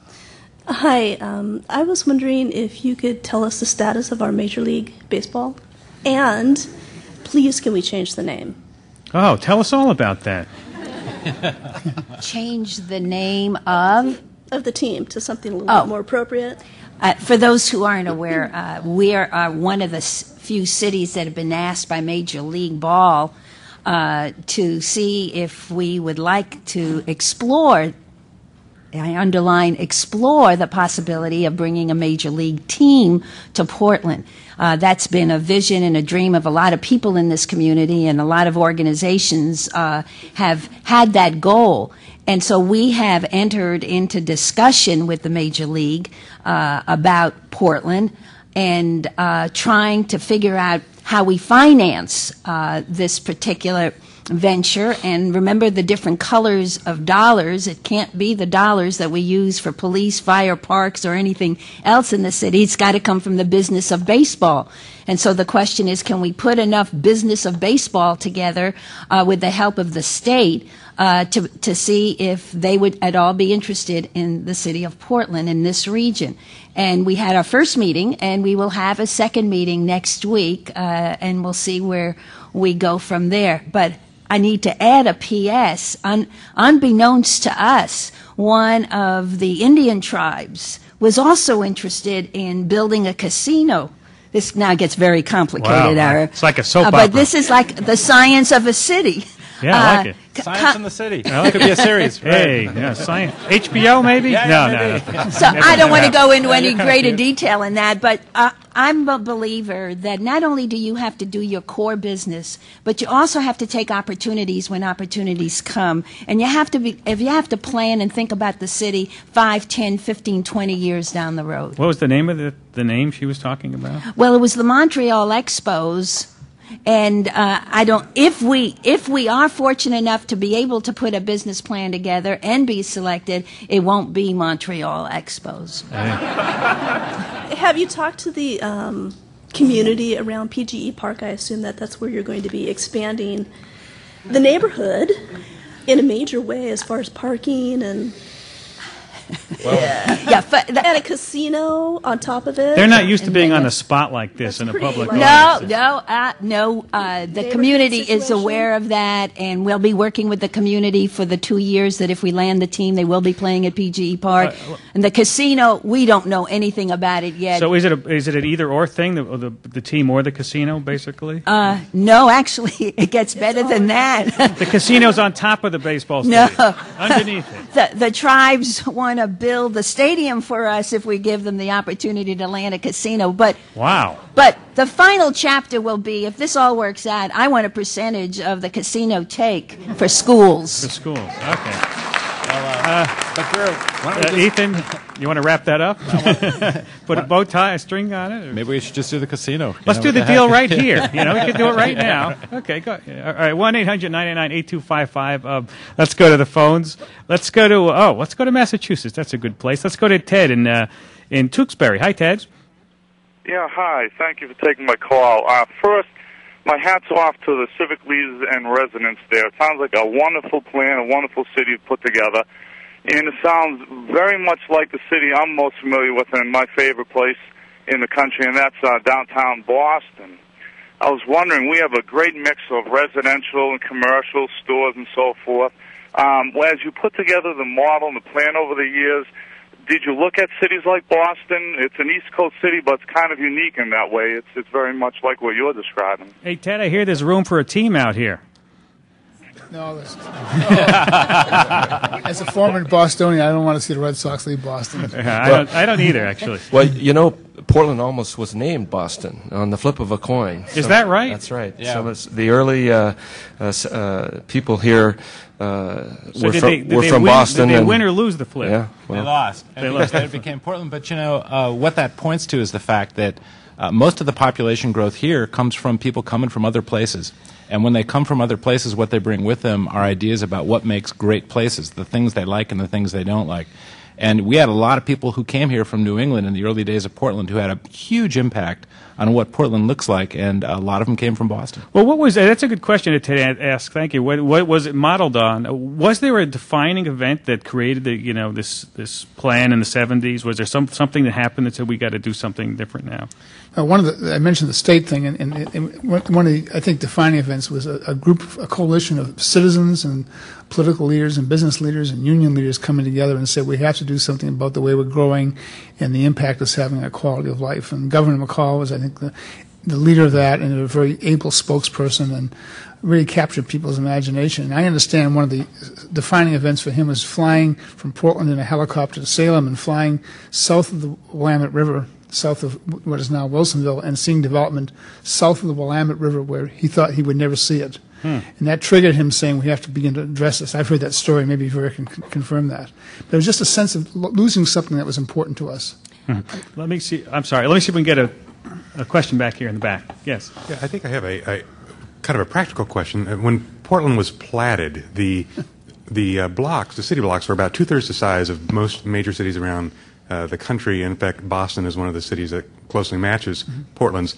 Speaker 9: Hi, um, I was wondering if you could tell us the status of our Major League Baseball, and please can we change the name?
Speaker 1: Oh, tell us all about that.
Speaker 2: Change the name of?
Speaker 9: Of the team to something a little
Speaker 2: Oh.
Speaker 9: bit more appropriate.
Speaker 2: Uh, for those who aren't aware, uh, we are uh, one of the s- few cities that have been asked by Major League Ball uh, to see if we would like to explore, I underline explore, the possibility of bringing a Major League team to Portland. Uh, that's been a vision and a dream of a lot of people in this community, and a lot of organizations uh, have had that goal. And so we have entered into discussion with the Major League uh, about Portland and uh, trying to figure out how we finance uh, this particular venture. And remember the different colors of dollars. It can't be the dollars that we use for police, fire, parks, or anything else in the city. It's got to come from the business of baseball. And so the question is, can we put enough business of baseball together uh, with the help of the state uh, to, to see if they would at all be interested in the city of Portland in this region? And we had our first meeting, and we will have a second meeting next week, uh, and we'll see where we go from there. But I need to add a P S. Un- unbeknownst to us, one of the Indian tribes was also interested in building a casino. This now gets very complicated.
Speaker 1: Wow.
Speaker 2: Our,
Speaker 1: It's like a soap
Speaker 2: uh,
Speaker 1: opera.
Speaker 2: But this is like the science of a city.
Speaker 1: Yeah, I like
Speaker 2: Uh,
Speaker 1: it.
Speaker 2: c-
Speaker 4: Science
Speaker 2: co-
Speaker 4: in the City. That could be a series.
Speaker 1: Hey, yeah, science. H B O maybe?
Speaker 4: Yeah,
Speaker 1: no,
Speaker 4: yeah,
Speaker 1: no,
Speaker 4: maybe.
Speaker 1: no.
Speaker 2: So I don't want to go into any
Speaker 4: kinda
Speaker 2: greater
Speaker 4: cute.
Speaker 2: detail in that, but uh, I'm a believer that not only do you have to do your core business, but you also have to take opportunities when opportunities come. And you have to be, if you have to plan and think about the city five, ten, fifteen, twenty years down the road.
Speaker 1: What was the name of the, the name she was talking about?
Speaker 2: Well, it was the Montreal Expos. And uh, I don't. If we if we are fortunate enough to be able to put a business plan together and be selected, it won't be Montreal Expos.
Speaker 9: Have you talked to the um, community around P G E Park? I assume that that's where you're going to be expanding the neighborhood in a major way as far as parking and
Speaker 2: Yeah, but the-
Speaker 9: and a casino on top of it.
Speaker 1: They're not used to
Speaker 2: And
Speaker 1: being
Speaker 2: then
Speaker 1: on a
Speaker 2: it's-
Speaker 1: spot like this
Speaker 9: That's
Speaker 1: in a
Speaker 9: pretty,
Speaker 1: public
Speaker 9: like-
Speaker 1: audience.
Speaker 2: No, no, uh, no. Uh, the
Speaker 9: Neighborhood
Speaker 2: community is
Speaker 9: situation?
Speaker 2: aware of that, and we'll be working with the community for the two years that if we land the team, they will be playing at P G E Park.
Speaker 1: Uh,
Speaker 2: and the casino, we don't know anything about it yet.
Speaker 1: So is it a, is it an either or thing, the, the the team or the casino, basically?
Speaker 2: uh, no, actually, it gets better than that.
Speaker 1: the casino's on top of the baseball
Speaker 2: No.
Speaker 1: stadium, underneath it.
Speaker 2: the, the tribes want to build the stadium for us if we give them the opportunity to land a casino, but.
Speaker 1: Wow.
Speaker 2: But the final chapter will be, if this all works out, I want a percentage of the casino take for schools.
Speaker 1: The schools. Okay.
Speaker 4: But Drew, why don't
Speaker 1: Uh,
Speaker 4: we just,
Speaker 1: Ethan, you want to wrap that up? Put a bow tie, a string on it? or-
Speaker 4: maybe we should just do the casino. You
Speaker 1: Let's
Speaker 4: know,
Speaker 1: do
Speaker 4: what
Speaker 1: the
Speaker 4: heck?
Speaker 1: deal right here. You know, we can do it right now. Okay, go. All right, one eight hundred nine nine eight two five five. Um, let's go to the phones. Let's go to oh, let's go to Massachusetts. That's a good place. Let's go to Ted in uh, in Tewksbury. Hi, Ted.
Speaker 10: Yeah, hi. Thank you for taking my call. Uh, first, my hat's off to the civic leaders and residents there. It sounds like a wonderful plan, a wonderful city to put together. And it sounds very much like the city I'm most familiar with and my favorite place in the country, and that's uh, downtown Boston. I was wondering, we have a great mix of residential and commercial stores and so forth. Um, as you put together the model and the plan over the years, did you look at cities like Boston? It's an East Coast city, but it's kind of unique in that way. It's it's very much like what you're describing.
Speaker 1: Hey, Ted, I hear there's room for a team out here.
Speaker 5: No, that's, as a former Bostonian, I don't want to see the Red Sox leave Boston.
Speaker 1: I don't, I don't either, actually.
Speaker 3: Well, you know, Portland almost was named Boston on the flip of a coin.
Speaker 1: Is that right?
Speaker 3: That's right.
Speaker 4: Yeah.
Speaker 3: Some of the early uh, uh, s- uh, people here uh,
Speaker 1: So
Speaker 3: were
Speaker 1: did
Speaker 3: from,
Speaker 1: they, did
Speaker 3: were
Speaker 1: they
Speaker 3: from
Speaker 1: win,
Speaker 3: Boston.
Speaker 1: Did they
Speaker 3: and,
Speaker 1: win or lose the flip?
Speaker 3: Yeah,
Speaker 4: They
Speaker 3: well,
Speaker 4: lost. And
Speaker 1: They
Speaker 4: because
Speaker 1: lost.
Speaker 4: it became Portland. But, you know, uh, what that points to is the fact that uh, most of the population growth here comes from people coming from other places. And when they come from other places, what they bring with them are ideas about what makes great places, the things they like and the things they don't like. And we had a lot of people who came here from New England in the early days of Portland who had a huge impact on what Portland looks like, and a lot of them came from Boston.
Speaker 1: Well, what was that's a good question to Ted ask. Thank you. What, what was it modeled on? Was there a defining event that created the you know this this plan in the seventies? Was there some something that happened that said we got to do something different now?
Speaker 5: Uh, one of the I mentioned the state thing, and, and, and one of the I think defining events was a, a group, of, a coalition of citizens and political leaders and business leaders and union leaders coming together and said we have to do something about the way we're growing and the impact it's having on quality of life. And Governor McCall was, I think, the, the leader of that and a very able spokesperson and really captured people's imagination. And I understand one of the defining events for him was flying from Portland in a helicopter to Salem and flying south of the Willamette River, south of what is now Wilsonville, and seeing development south of the Willamette River where he thought he would never see it. Hmm. And that triggered him saying we have to begin to address this. I've heard that story. Maybe Vera can c- confirm that. But it was just a sense of lo- losing something that was important to us.
Speaker 1: Hmm. Let me see. I'm sorry. Let me see if we can get a, a question back here in the back. Yes.
Speaker 11: Yeah, I think I have a, a kind of a practical question. Uh, When Portland was platted, the the uh, blocks, the city blocks, were about two thirds the size of most major cities around uh, the country. In fact, Boston is one of the cities that closely matches mm-hmm. Portland's. Mm-hmm.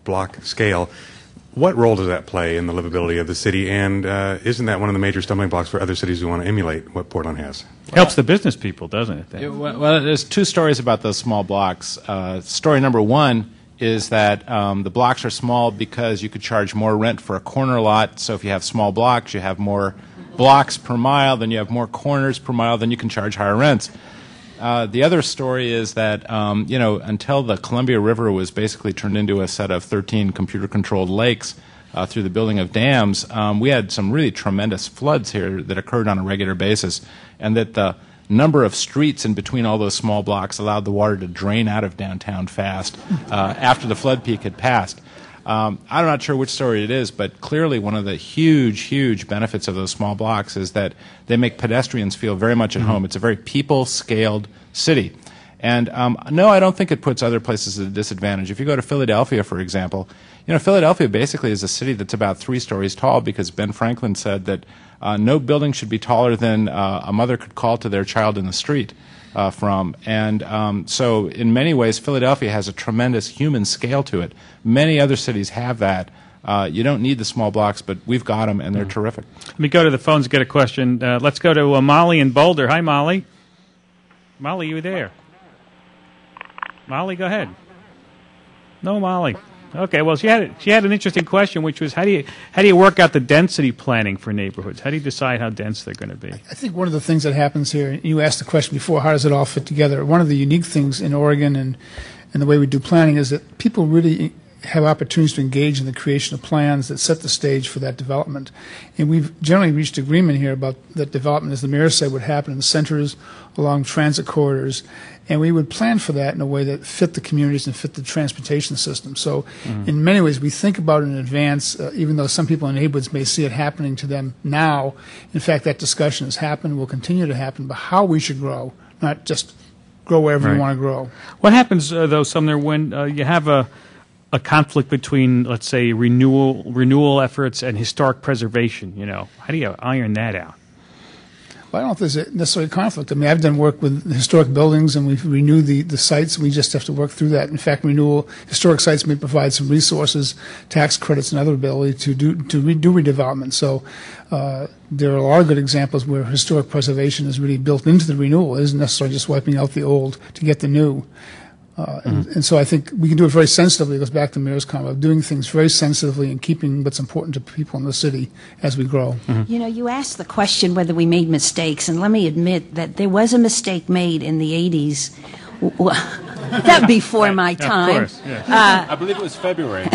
Speaker 11: block scale. What role does that play in the livability of the city, and uh, isn't that one of the major stumbling blocks for other cities who want to emulate what Portland has?
Speaker 1: Helps the business people, doesn't it?
Speaker 4: It, well, there's two stories about those small blocks. Uh, story number one is that um, the blocks are small because you could charge more rent for a corner lot. So if you have small blocks, you have more blocks per mile, then you have more corners per mile, then you can charge higher rents. Uh, the other story is that, um, you know, until the Columbia River was basically turned into a set of thirteen computer-controlled lakes uh, through the building of dams, um, we had some really tremendous floods here that occurred on a regular basis, and that the number of streets in between all those small blocks allowed the water to drain out of downtown fast uh, after the flood peak had passed. Um, I'm not sure which story it is, but clearly one of the huge, huge benefits of those small blocks is that they make pedestrians feel very much at mm-hmm. home. It's a very people-scaled city. And um, no, I don't think it puts other places at a disadvantage. If you go to Philadelphia, for example, you know, Philadelphia basically is a city that's about three stories tall because Ben Franklin said that uh, no building should be taller than uh, a mother could call to their child in the street. Uh, from. And um, so in many ways, Philadelphia has a tremendous human scale to it. Many other cities have that. Uh, you don't need the small blocks, but we've got them, and they're mm. terrific.
Speaker 1: Let me go to the phones and get a question. Uh, let's go to uh, Molly in Boulder. Hi, Molly. Molly, you there? Molly, go ahead. No, Molly. Okay, well, she had she had an interesting question, which was how do you how do you work out the density planning for neighborhoods? How do you decide how dense they're going to be?
Speaker 5: I think one of the things that happens here, you asked the question before, how does it all fit together? One of the unique things in Oregon and, and the way we do planning is that people really have opportunities to engage in the creation of plans that set the stage for that development. And we've generally reached agreement here about that development, as the mayor said, would happen in the centers, along transit corridors, and we would plan for that in a way that fit the communities and fit the transportation system. So mm-hmm. in many ways, we think about it in advance, uh, even though some people in neighborhoods may see it happening to them now. In fact, that discussion has happened, will continue to happen, but how we should grow, not just grow wherever
Speaker 1: right.
Speaker 5: we want to grow.
Speaker 1: What happens, uh, though, Sumner, when uh, you have a a conflict between, let's say, renewal renewal efforts and historic preservation? You know, how do you iron that out?
Speaker 5: Well, I don't think there's necessarily a conflict. I mean, I've done work with historic buildings, and we've renewed the, the sites. We just have to work through that. In fact, renewal historic sites may provide some resources, tax credits, and other ability to do to redo redevelopment. So uh, there are a lot of good examples where historic preservation is really built into the renewal. It isn't necessarily just wiping out the old to get the new. Uh, and, and so I think we can do it very sensitively. It goes back to the mayor's comment of doing things very sensitively and keeping what's important to people in the city as we grow.
Speaker 2: Mm-hmm. You know, you asked the question whether we made mistakes, and let me admit that there was a mistake made in the eighties. That before my time.
Speaker 1: Of course, yeah.
Speaker 4: uh, I believe it was February.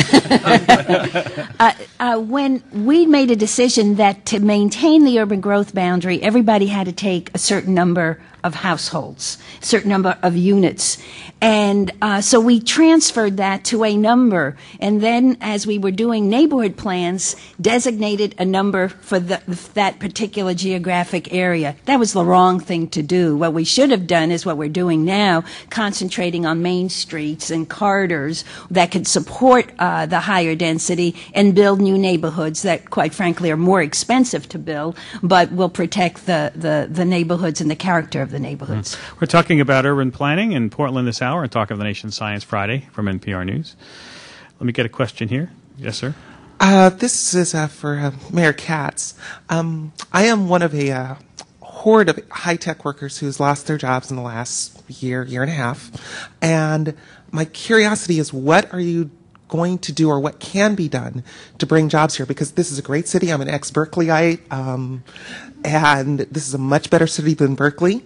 Speaker 2: uh, uh, when we made a decision that to maintain the urban growth boundary, everybody had to take a certain number of households, a certain number of units. And uh, so we transferred that to a number. And then as we were doing neighborhood plans, designated a number for the, that particular geographic area. That was the wrong thing to do. What we should have done is what we're doing now, concentrating on main streets and corridors that could support uh, the higher density and build new neighborhoods that, quite frankly, are more expensive to build, but will protect the, the, the neighborhoods and the character of the neighborhoods.
Speaker 1: We're talking about urban planning in Portland this hour and Talk of the Nation Science Friday from N P R News. Let me get a question here. Yes, sir.
Speaker 12: Uh, this is uh, for uh, Mayor Katz. Um, I am one of a uh, horde of high-tech workers who's lost their jobs in the last year, year and a half. And my curiosity is, what are you going to do, or what can be done to bring jobs here? Because this is a great city. I'm an ex-Berkeleyite, um, and this is a much better city than Berkeley.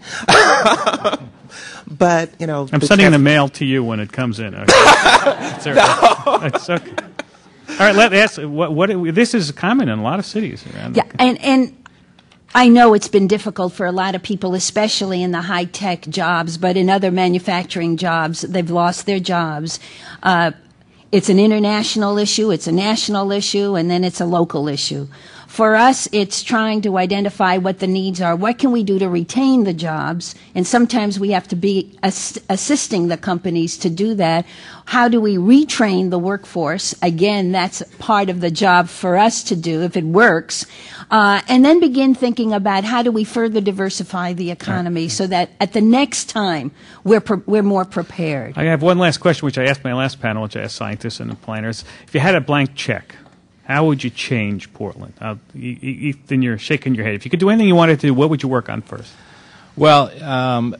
Speaker 12: But, you know...
Speaker 1: I'm sending the mail to you when it comes in. Okay. That's all right. No. That's okay. All right, let ask, what, what, this is common in a lot of cities around.
Speaker 2: Yeah, and, and I know it's been difficult for a lot of people, especially in the high-tech jobs, but in other manufacturing jobs, they've lost their jobs. Uh, it's an international issue, it's a national issue, and then it's a local issue. For us, it's trying to identify what the needs are. What can we do to retain the jobs? And sometimes we have to be ass- assisting the companies to do that. How do we retrain the workforce? Again, that's part of the job for us to do if it works. Uh, and then begin thinking about how do we further diversify the economy so that at the next time we're pre- we're more prepared.
Speaker 1: I have one last question, which I asked my last panel, which I asked scientists and planners. If you had a blank check, how would you change Portland? Uh, you, you, then you're shaking your head. If you could do anything you wanted to do, what would you work on first?
Speaker 4: Well, um,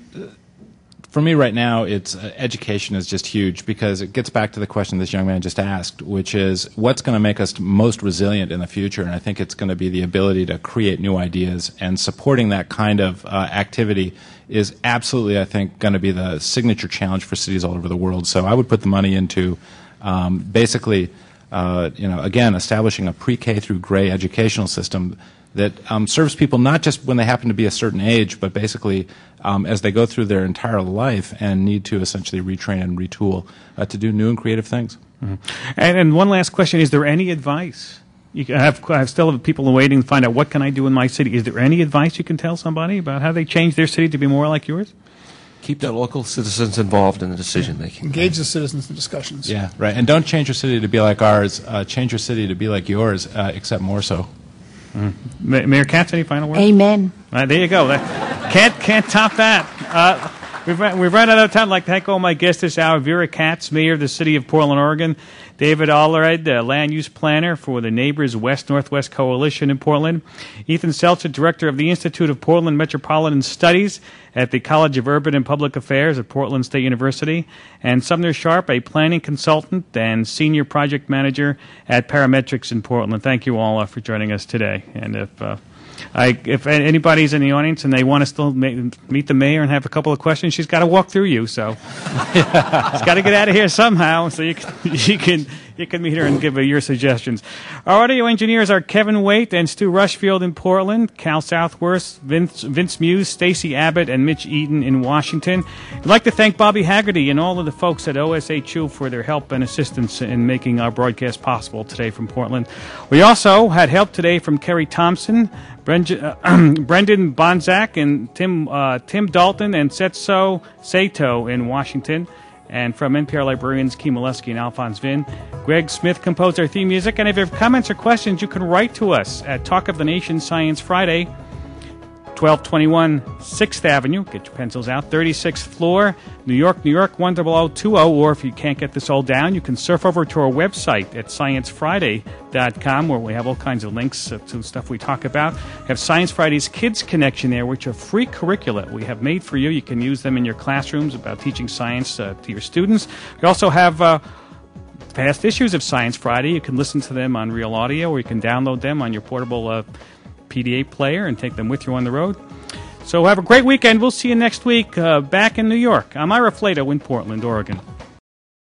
Speaker 4: for me right now, it's uh, education is just huge because it gets back to the question this young man just asked, which is what's going to make us most resilient in the future? And I think it's going to be the ability to create new ideas, and supporting that kind of uh, activity is absolutely, I think, going to be the signature challenge for cities all over the world. So I would put the money into um, basically Uh, you know, again, establishing a pre-K through grade educational system that um, serves people not just when they happen to be a certain age, but basically um, as they go through their entire life and need to essentially retrain and retool uh, to do new and creative things.
Speaker 1: Mm-hmm. And, and one last question: is there any advice? You can have, I still have people waiting to find out what can I do in my city. Is there any advice you can tell somebody about how they change their city to be more like yours?
Speaker 3: Keep the local citizens involved in the decision making.
Speaker 5: Engage the citizens in discussions.
Speaker 4: Yeah, right. And don't change your city to be like ours. Uh, change your city to be like yours, uh, except more so.
Speaker 1: Mm. Ma- Mayor Katz, any final words?
Speaker 2: Amen.
Speaker 1: All right, there you go. That, can't can't top that. Uh, we've run, we've run out of time. I'd like to thank all my guests this hour: Vera Katz, Mayor of the City of Portland, Oregon; David Allred, uh, Land Use Planner for the Neighbors West Northwest Coalition in Portland; Ethan Seltzer, Director of the Institute of Portland Metropolitan Studies at the College of Urban and Public Affairs at Portland State University; and Sumner Sharp, a planning consultant and senior project manager at Parametrics in Portland. Thank you all uh, for joining us today. And if uh, I, if anybody's in the audience and they want to still ma- meet the mayor and have a couple of questions, she's got to walk through you. So she's got to get out of here somehow. So you can, you can you can meet her and give her your suggestions. Our audio engineers are Kevin Waite and Stu Rushfield in Portland, Cal Southworth, Vince, Vince Muse, Stacy Abbott, and Mitch Eaton in Washington. I'd like to thank Bobby Haggerty and all of the folks at O S H U for their help and assistance in making our broadcast possible today from Portland. We also had help today from Kerry Thompson, Bren- uh, Brendan Bonzak, and Tim uh, Tim Dalton and Setso Sato in Washington. And from N P R librarians Kim Molesky and Alphonse Vin. Greg Smith composed our theme music. And if you have comments or questions, you can write to us at Talk of the Nation Science Friday, twelve twenty-one sixth Avenue. Get your pencils out. thirty-sixth floor, New York, New York, one zero zero two zero. Or if you can't get this all down, you can surf over to our website at science friday dot com, where we have all kinds of links to stuff we talk about. We have Science Friday's Kids Connection there, which are free curricula we have made for you. You can use them in your classrooms about teaching science uh, to your students. We also have uh, past issues of Science Friday. You can listen to them on Real Audio, or you can download them on your portable uh, P D A player and take them with you on the road. So have a great weekend. We'll see you next week uh, back in New York. I'm Ira Flato in Portland, Oregon.